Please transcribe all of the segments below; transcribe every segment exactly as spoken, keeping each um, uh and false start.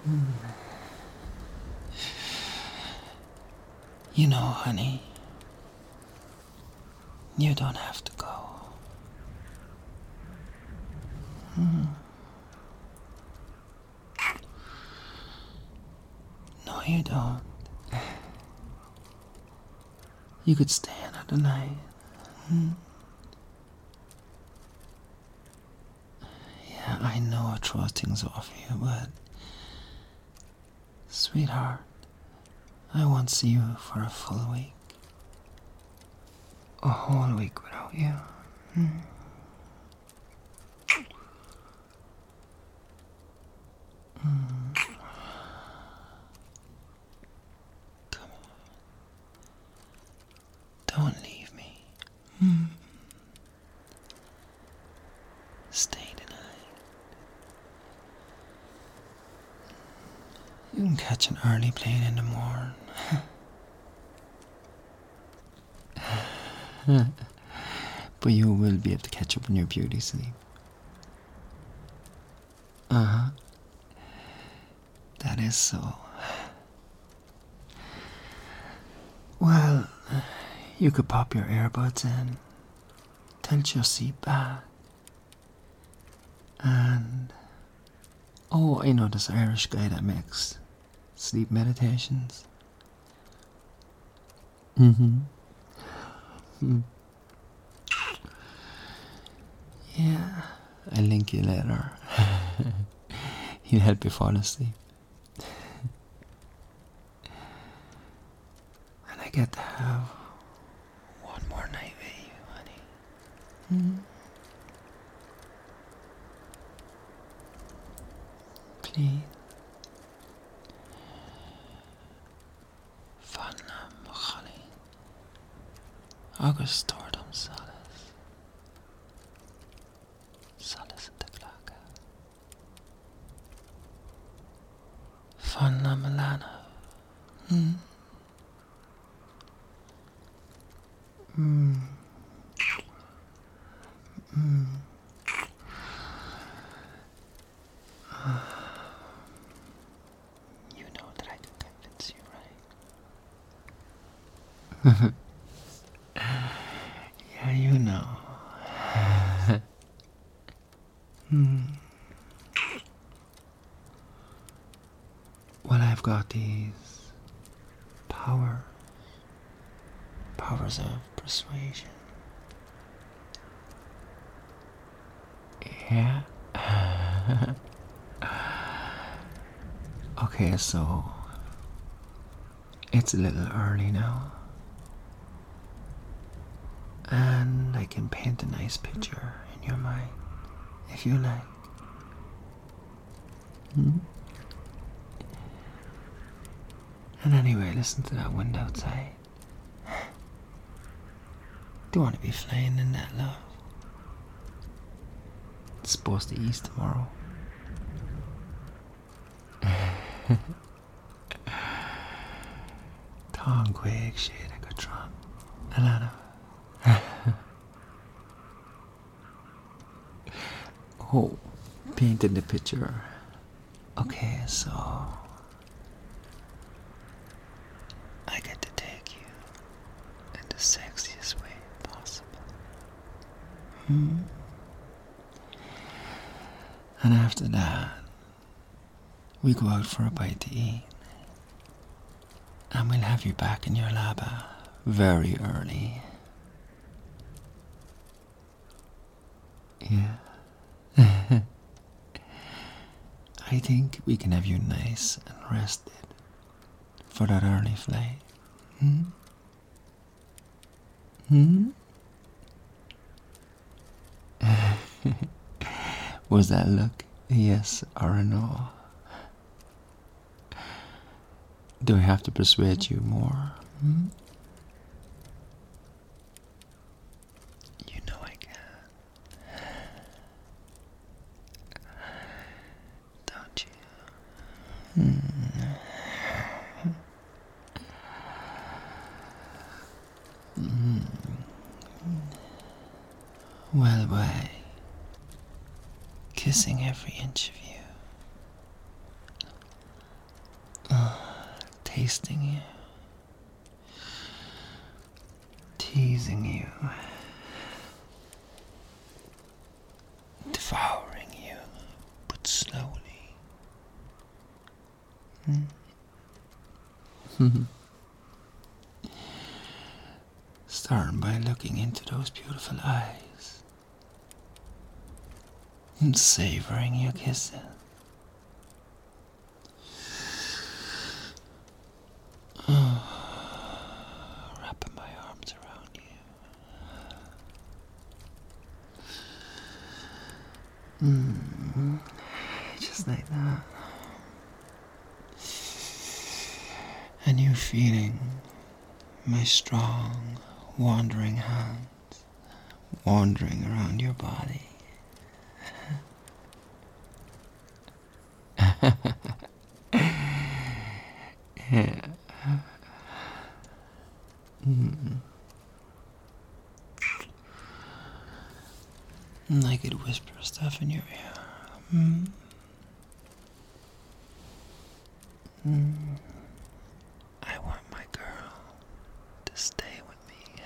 You know, honey, you don't have to go. Hmm. No, you don't. You could stay another night. Hmm. Yeah, I know I throw things off you, but sweetheart, I won't see you for a full week. A whole week without you. Hmm. Mm. Come on. Don't leave me. Mm. Stay tonight. You can catch an early plane in the morning. But you will be able to catch up on your beauty sleep. Uh-huh. That is so. Well, you could pop your earbuds in, tilt your seat back, and... Oh, I know this Irish guy that makes sleep meditations. Mm-hmm. Mm. Yeah, I'll link you later. He'll help you fall asleep. And I get to have one more night with you, honey. Mm. Please. Fanna Machali. Agus Tordum Salis. Salis de Glaka. Fanna Milana. Hmm. Hmm. Hmm. You know that I can convince you, right? Yeah, you know. Hmm. Well, I've got these powers. Powers of persuasion. Yeah. Okay, so it's a little early now, and I can paint a nice picture in your mind, if you like. Hmm? And anyway, listen to that wind outside. Do you want to be flying in that, love? It's supposed to ease tomorrow. Tom Quake shade I could drop. Alana. Oh, painted the picture. Okay, so I get to take you in the sexiest way possible. Hmm? And after that, we go out for a bite to eat. And we'll have you back in your laba very early. Yeah. I think we can have you nice and rested for that early flight. Hmm? Hmm? Was that look a yes or a no? Do I have to persuade you more? Hmm? You know I can. Don't you? Hmm. Mm. Well, by kissing every inch of you, tasting you, teasing you, devouring you, but slowly. Hmm? Starting by looking into those beautiful eyes and savoring your kisses. Wrapping my arms around you. Mm, just like that. And you feeling my strong, wandering hands wandering around your body. Yeah. Mm. And I could whisper stuff in your ear. Mm. Mm. I want my girl to stay with me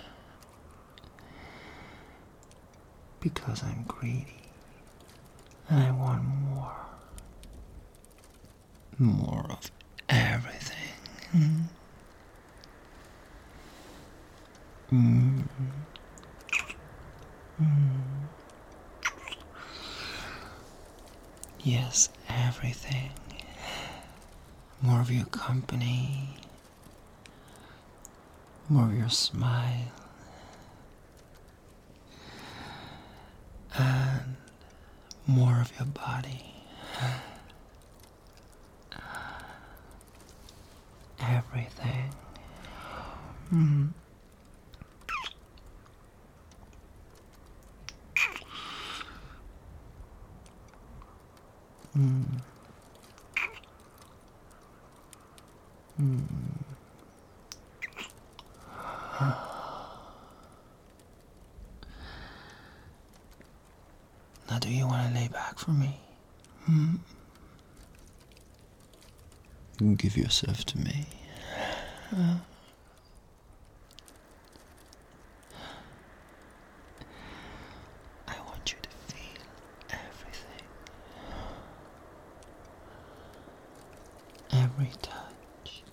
because I'm greedy and I want more. More of everything. Mm. Mm. Mm. Yes, everything. More of your company. More of your smile. And more of your body. Everything. Mm. Mm. Mm. Now do you want to lay back for me? Hmm? Give yourself to me. Uh. I want you to feel everything. Every touch.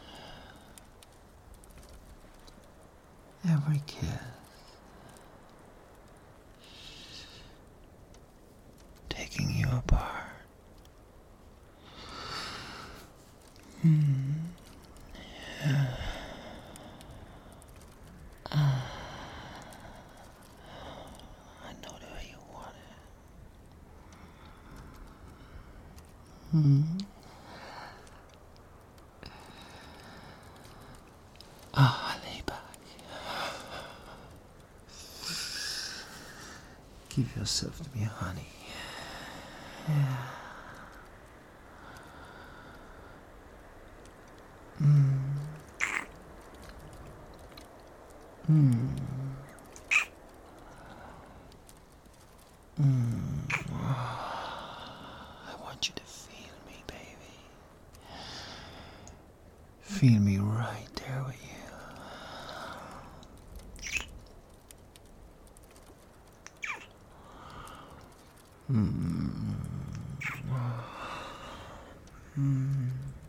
Every kiss. Taking you apart. Hmm. Yeah. Uh. I know the way you want it. Hmm. Ah, oh, lay back. Give yourself to me, honey. Yeah. Mm. Mm. Mm. I want you to feel me, baby. Feel me right there with you. Mm. Mm.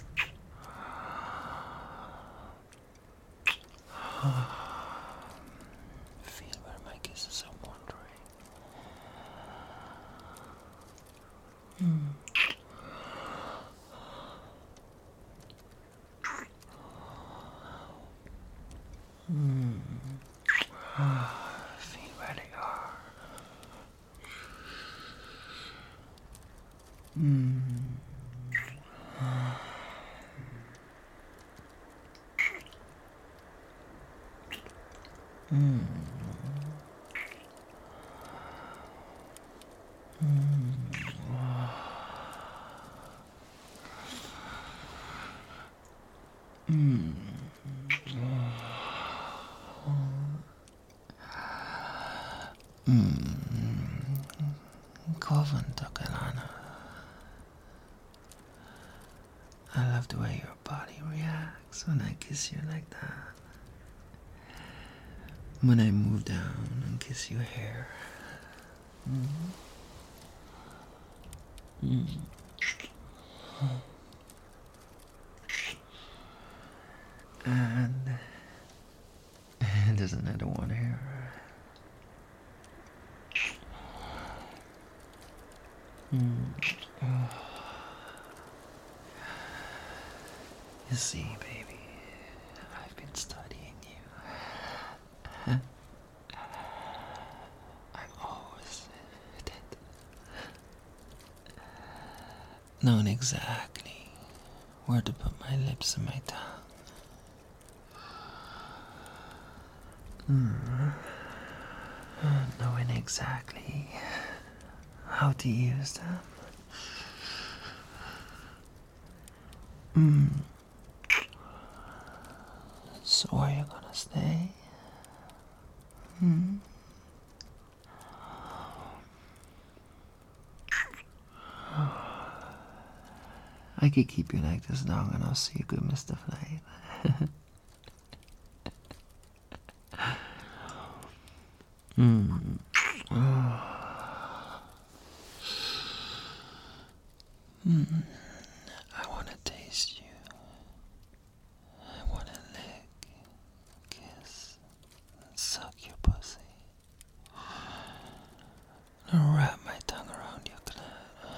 Feel where my kisses are wandering. Mm. Mm. Feel where they are. Mm. Mm. Mm. Mm. Mm. Coven to Kalana. I love the way your body reacts when I kiss you like that. When I move down and kiss your hair. Mm. Mm. And there's another one here. Mm. You see, baby, I've been studying you. I always did. Knowing exactly where to put my lips and my tongue. Mm. Knowing exactly how to use them. Mm. So are you gonna stay? Hmm? I could keep you like this long and I'll see you could miss the flight. Hmm. Hmm. I wanna taste you. I wanna lick, kiss, and suck your pussy. And wrap my tongue around your clit.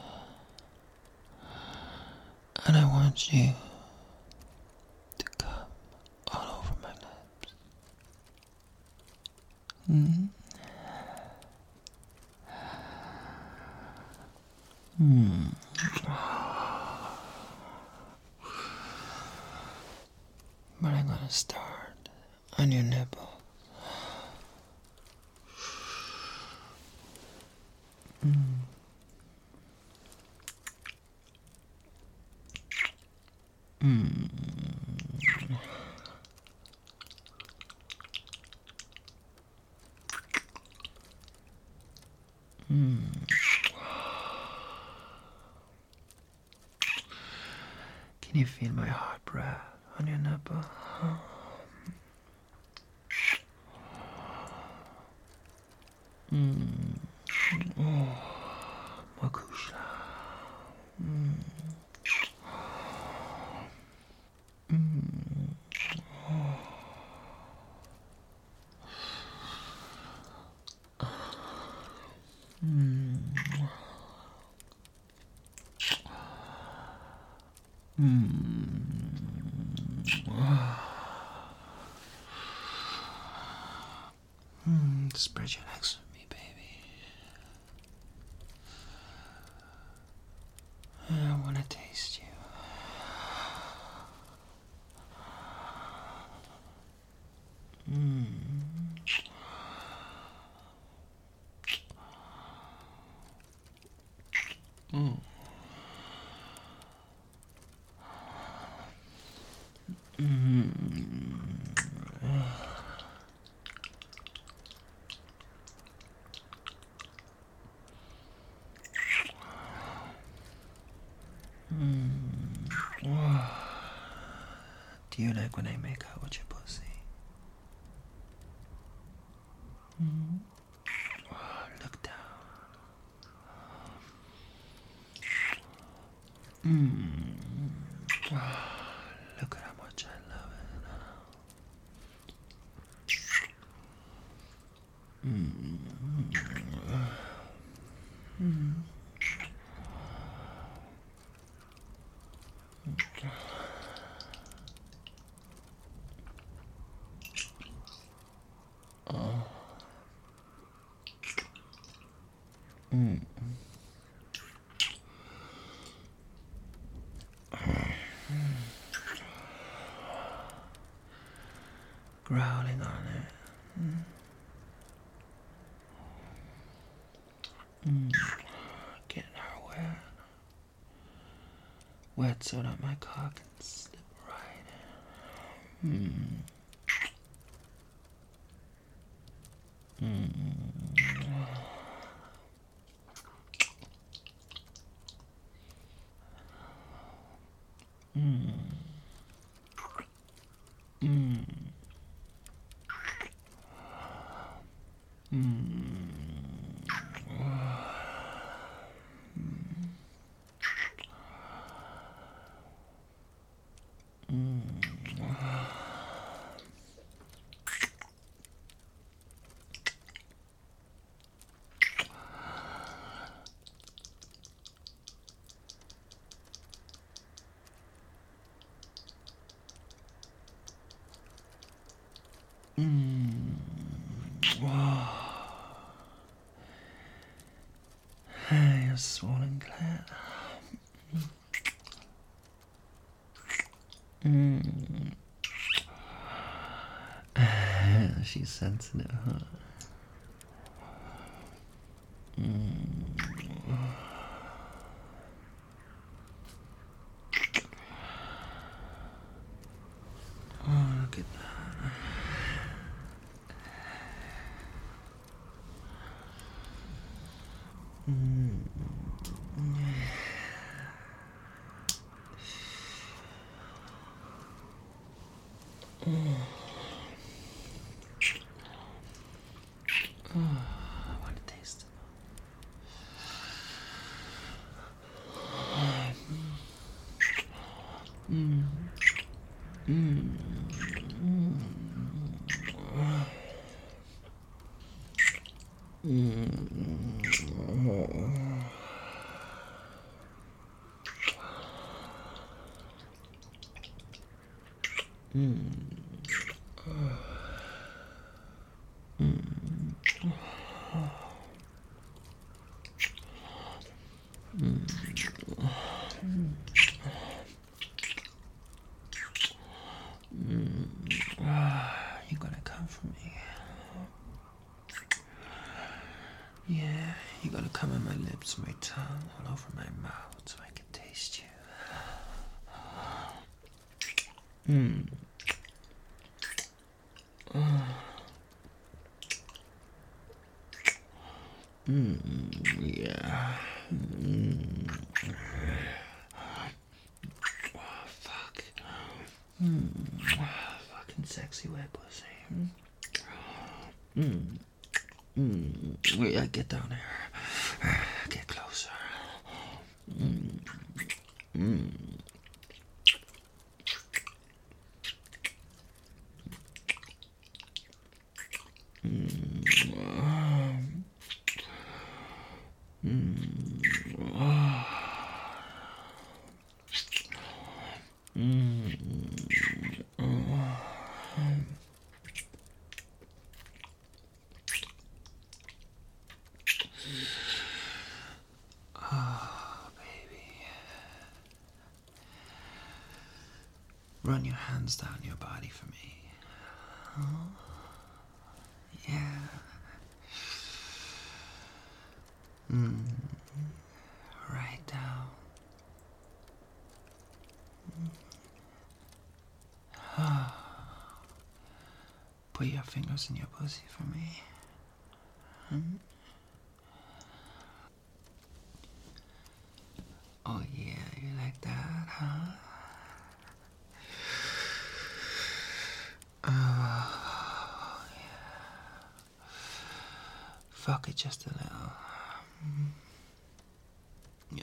And I want you to come all over my lips. Hmm? Hmm. But I'm gonna start on your nipple. Mm. Mm. Mm. Can you feel my hot breath on your nipple? Mm. Oh, Makusha. Mm. Mm. Oh. Mm. Mm. Mm. Spread your legs with me, baby. I wanna taste you. Mm. Mm. Mm. Mm. Do you like when I make out with your pussy? Mm. Look down. Mm. Look at how much I love it. Mm. Mm. Oh. Mm. Growling on it. Mm. Mm. Getting her wet. Wet so that my cock can slip right in. Mm. Mm. Mm. Whoa. Hey, your swollen clit. Mm. She's sensitive, huh? Mm. Oh, look at that. Mm. Oh. Oh, I want to taste it. Mm. Mm. Mm. Mm. You gotta come for me. Yeah, you gotta come on my lips, my tongue, all over my mouth so I can taste you. Mm. Mm, yeah. Mm. Oh, fuck. Mm. Fucking sexy wet pussy. Mm. Mm. Yeah, get down here. Get closer. Mm. Mm. Mm. Mm. Mm. Oh, baby. Run your hands down your body for me. Huh? Yeah. Mm. Right down. Put your fingers in your pussy for me. Hmm? Oh yeah, you like that, huh? Oh yeah. Fuck it just a little. Yo.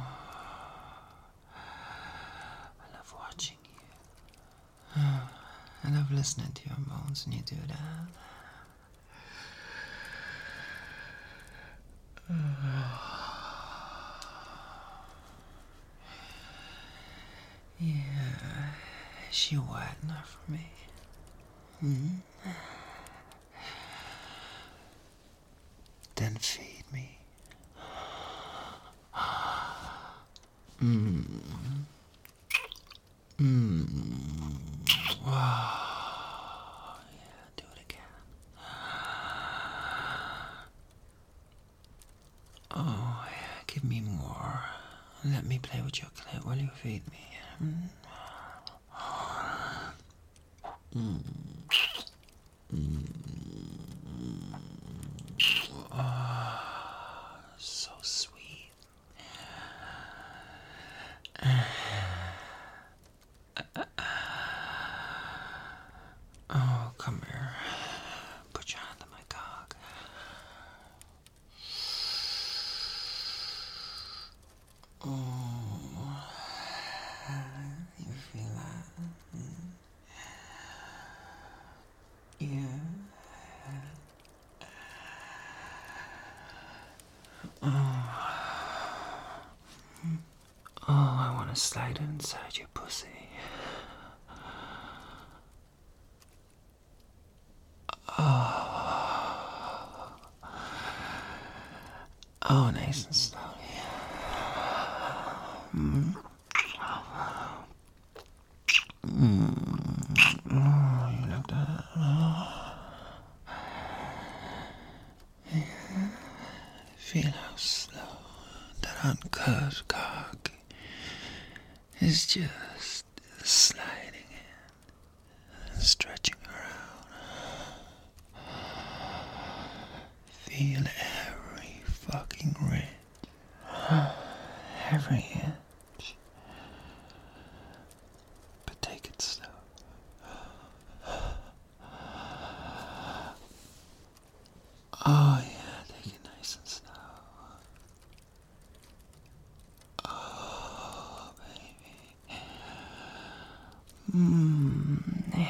I love watching you. I love listening to your moans when you do that. Yeah, is she wet enough for me? Hmm? Then feed me. Mmm. Mmm. Wow. Yeah, do it again. Oh, yeah, give me more. Let me play with your clit while you feed me. Mm. Mm. Mm. Oh, so sweet. Oh, come here. Put your hand on my cock. Oh, you feel that? Yeah. Oh. Oh, I want to slide inside your pussy. Oh, nice and slowly. Mm. Mm. Oh, you like that? Oh. Yeah. Feel how slow that uncut cock is just sliding in and stretching around. Feel every fucking ridge, every inch. But take it slow. Oh yeah, take it nice and slow. Oh baby. Mmm.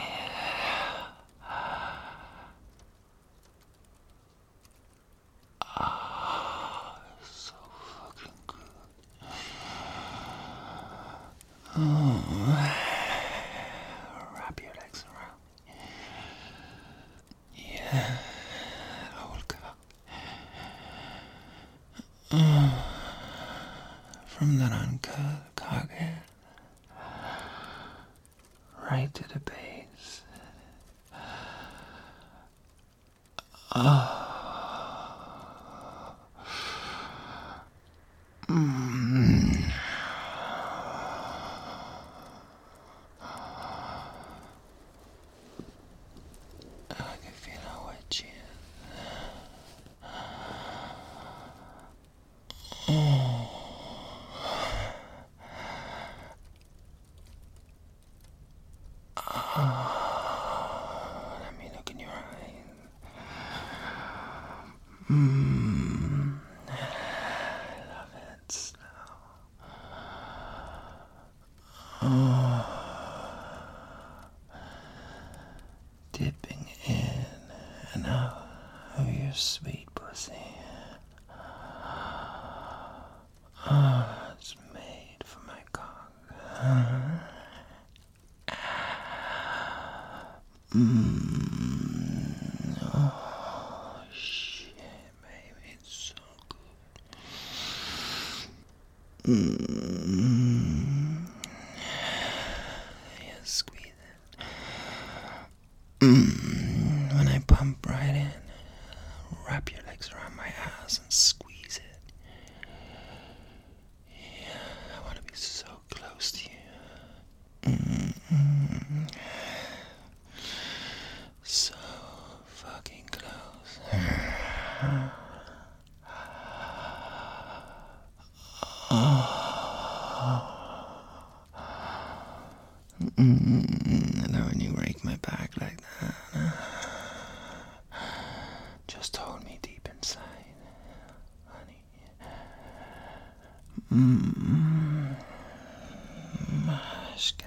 Ah, so fucking good. Oh, wrap your legs around. Yeah, old cow. Oh, from that uncut cockhead right to the base. Oh. Mm. I can feel how wet she is. Oh. Oh. Let me look in your eyes. Mm. I love it slow. Oh. Dipping in and out of your sweet pussy. Oh, it's made for my cock. Mm. Oh, shit, baby, it's so good. Mm. Yeah, squeeze it. Mm. When I pump right in, wrap your legs around my ass and squeeze it. Yeah, I want to be so close to you. Mm-hmm. So fucking close. Oh. Mm-hmm. And then when you rake my back like that, just hold me deep inside, honey. Mmm. Mashka.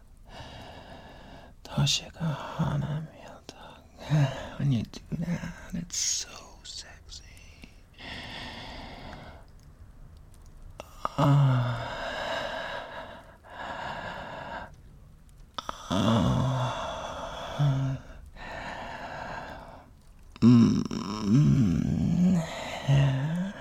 Toshika Hana Miltog. When you do that, it's so sexy. Oh. Oh. Mm. Yeah.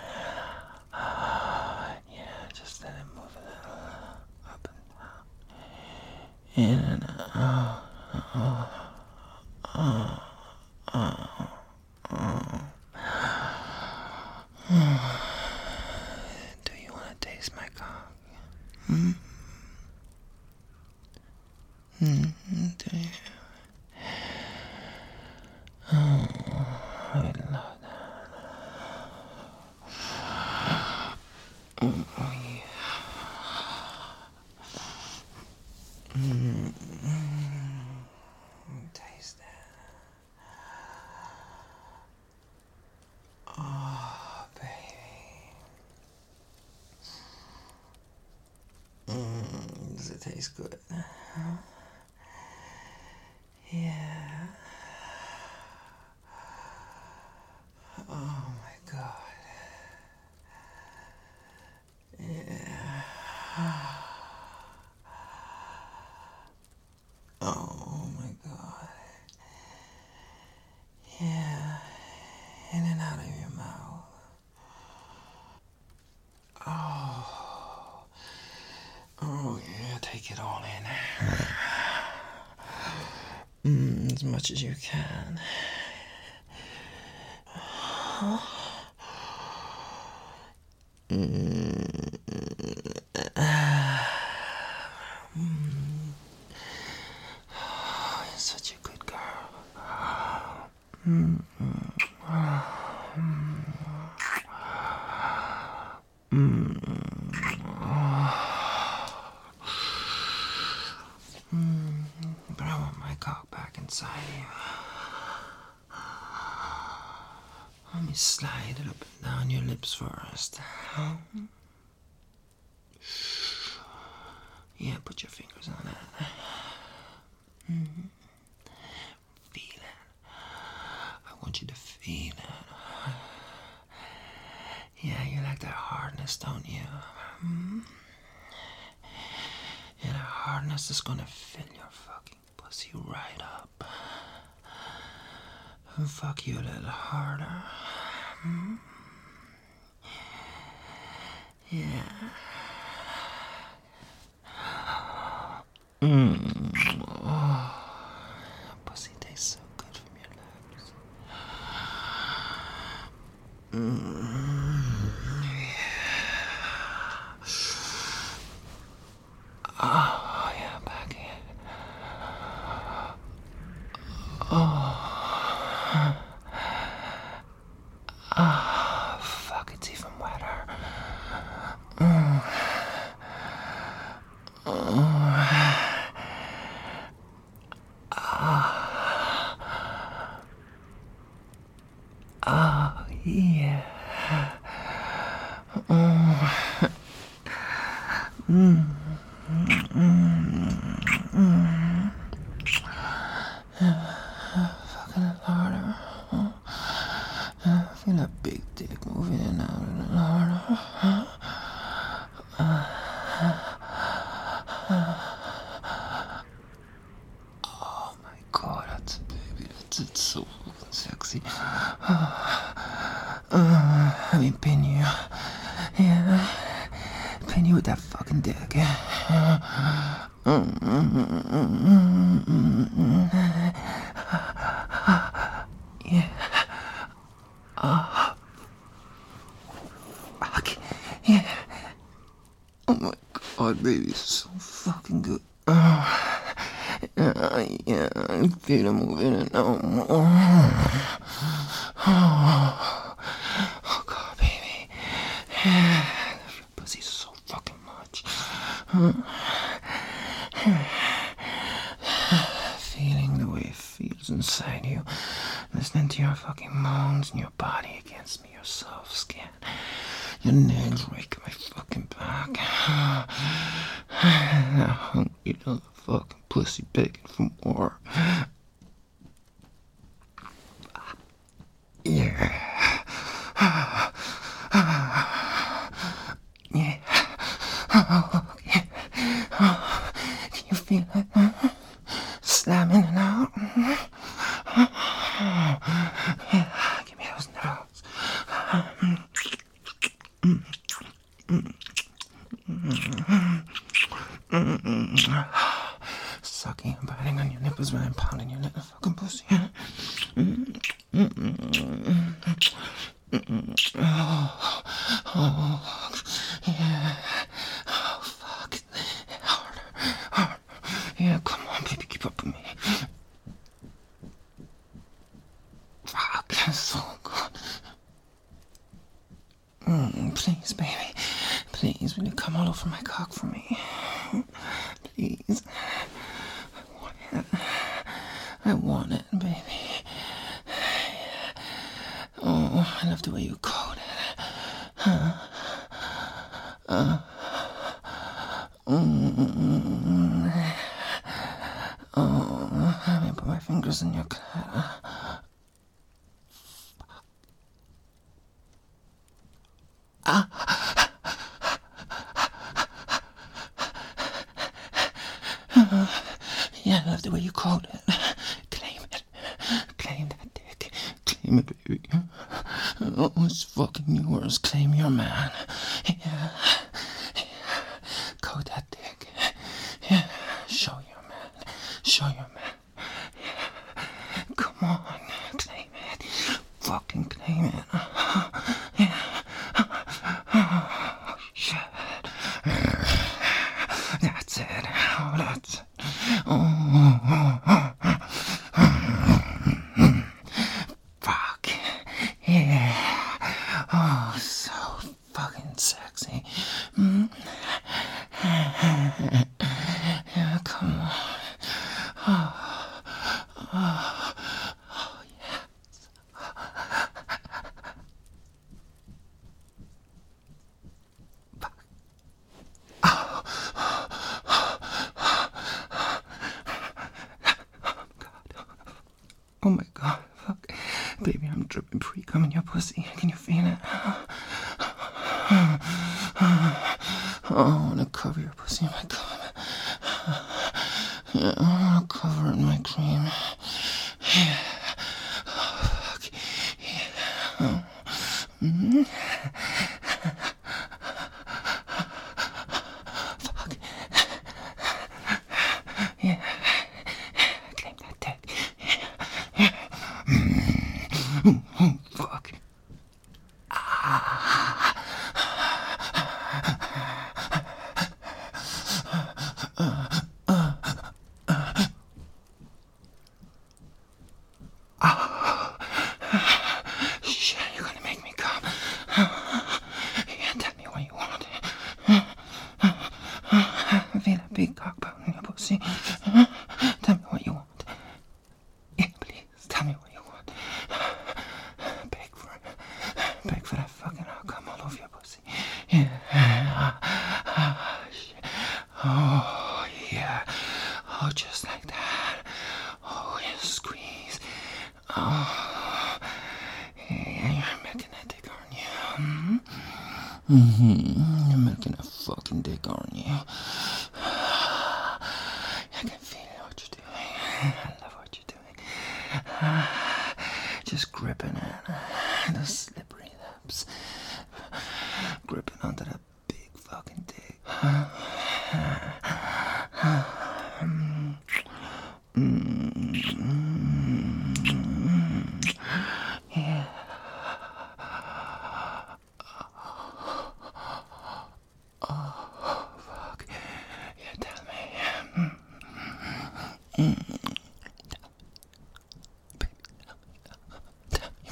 Yeah, just let it move a little up and down. In and out. Oh. Oh. Oh. Oh. Oh. Do you want to taste my cock? Hmm? Mm-hmm. Do you? Oh, I love that. Oh, yeah. Mm-hmm. Taste that. Oh, baby. Mm, does it taste good? Yeah. Oh my god. Yeah. Oh my god. Yeah. In and out of your mouth. take it all in. Mm, as much as you can. Mm. Mm. Oh, you're such a good girl. Mm. Mm. Mm. Mm. But I want my cock back inside you. Let me slide it up and down your lips first. Yeah, put your fingers on it. Mm-hmm. Feel it. I want you to feel it. Yeah, you like that hardness, don't you? Mm-hmm. Yeah, that hardness is gonna fill your fucking pussy right up. And fuck you a little harder. Mm-hmm. Yeah. Mmm. Oh, pussy tastes so good from your lips. Mmm. Oh, yeah, back in. Oh. Oh, fuck, it's even wetter. Mm. Oh. Oh, yeah. Mm. Mm. Mm. Mm. Fucking it harder. I feel that big dick moving in and out a little harder. Oh my god, that's a baby. That's it's so fucking sexy. Uh, I mean, pin you. Yeah. Pin you with that fucking dick. Yeah. Oh. Fuck. Yeah. Oh my god, baby, it's so fucking good. Oh. Yeah, yeah, I feel it moving and oh. Oh. Oh god, baby. Yeah. Your pussy's so fucking much. Feeling the way it feels inside you. Listening to your fucking moans and your body against me, your soft skin. Your nails raking my fucking back. And that hungry little fucking pussy begging for more. Yeah. Yeah. Oh, yeah. Oh, can you feel it? Slamming it out. Yeah. Give me those nipples. Sucking and biting on your nipples while I'm pounding your little fucking pussy. Oh, oh, yeah. Oh, fuck. Harder, harder. Yeah, come on, baby, keep up with me. Fuck, that's so good. Mm, please, baby. Please, will you come all over my cock for me? Please. I want it. I want it, baby. Oh, I love the way you code it. Huh? Uh. Mm. Oh, let me put my fingers in your clit. Ah. Yeah, I love the way you called it. Claim it. Claim that dick. Claim it, baby. Oh, it's fucking yours. Claim your man. Yeah. Yeah. Code that dick. Yeah. Show your man. Come on, claim it. Fucking claim it. Yeah. Oh, shit. That's it. Oh, that's it. Oh, fuck. Yeah. Oh, so fucking sexy. Mm. Yeah, come on. Oh, oh, oh yes. Fuck. Oh. Oh my god, fuck. Baby, I'm dripping pre-cum in your pussy. Can you feel it? Oh, I wanna cover your pussy in my cum. Yeah, I wanna cover it in my cream. Yeah. Oh, fuck. Yeah. Oh. Mm-hmm. Fuck. Yeah. Claim that dick. Yeah. Mm-hmm. Fuck. Ah. Shit, you're gonna make me come. Yeah, tell me what you want. I feel a big cock pound in your pussy. Tell me what you want. Yeah, please, tell me what you want. Beg for it. Beg for that fucking I'll come all over your pussy. Yeah. Oh, yeah. Oh, just like that. Oh, yeah, squeeze. Oh, yeah, you're milking that dick, aren't you? Mm-hmm. Mm-hmm. You're milking a fucking dick, aren't you? I can feel what you're doing. I love what you're doing. Just gripping it. Those slippery lips. Gripping onto that big fucking dick. Yeah. Oh, fuck. Yeah, tell me. Mm. Baby, tell me.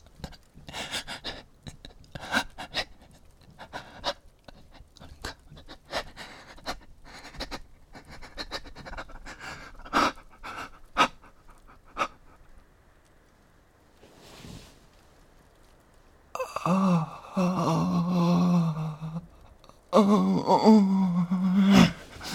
Oh, oh, oh, oh.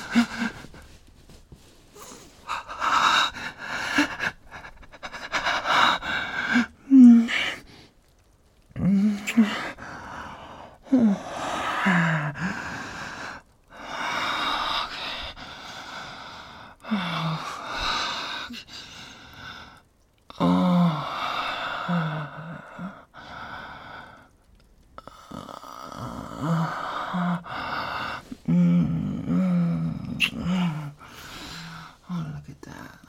Oh, look at that.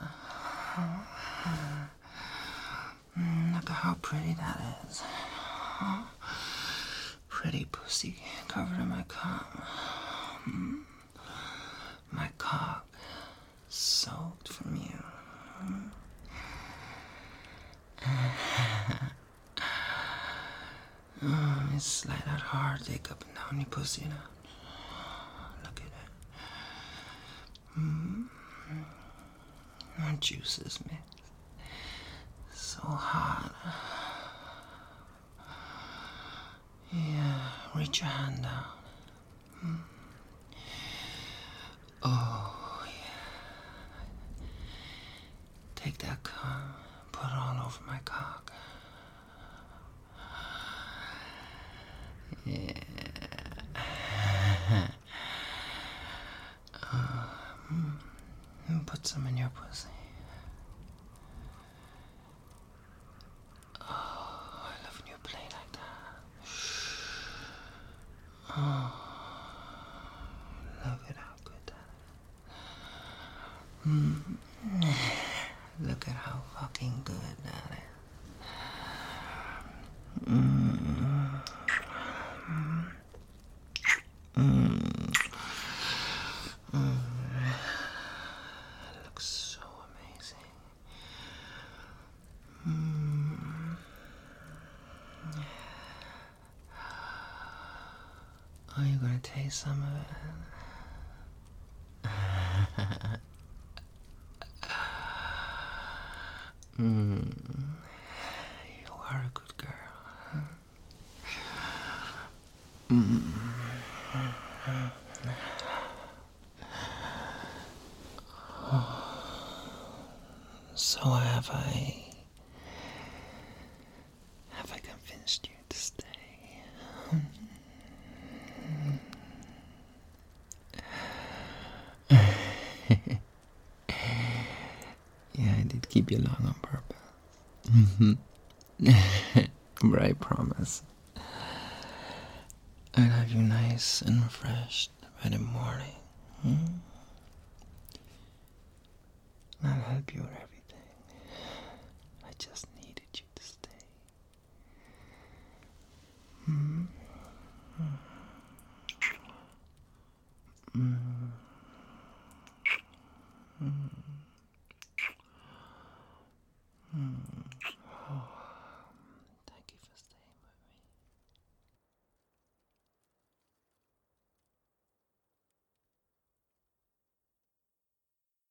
Look at how pretty that is. Pretty pussy covered in my cum. My cock soaked from you. Oh, let me slide that hard dick up and down your pussy now. Look at it. Mm. My juices mix. So hot. Yeah, reach your hand down. Mm. Oh, yeah. Take that cum, put it all over my cock. Yeah. uh, mm, put some in your pussy. Oh, I love when you play like that. Oh, love it how good that is. Mm. Look at how fucking good that is. Mm. Mm. Mm. It looks so amazing. Mm. Are you gonna taste some of it? Mm. You are a good girl. Mm. So have I have I convinced you to stay? Yeah, I did keep you long on purpose. Mm-hmm. But I promise I'll have you nice and refreshed by the morning. Hmm? I'll help you with everything. I just